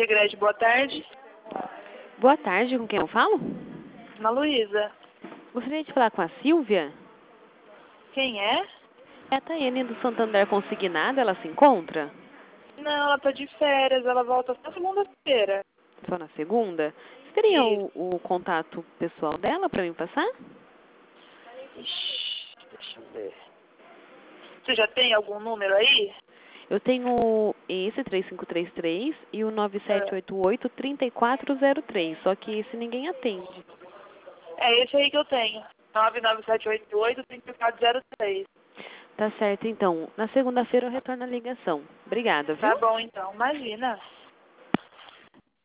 Segrede, boa tarde. Boa tarde, com quem eu falo? Ana Luísa. Gostaria de falar com a Silvia. Quem é? É a Taiane do Santander Consignado, ela se encontra? Não, ela tá de férias, ela volta só segunda-feira. Só na segunda? Você teria Isso. o contato pessoal dela para me passar? Ixi, deixa eu ver. Você já tem algum número aí? Eu tenho esse 3533 e o 9788-3403, só que esse ninguém atende. É esse aí que eu tenho. 99788-3403. Tá certo, então. Na segunda-feira eu retorno a ligação. Obrigada, Tá viu? bom, então. Imagina.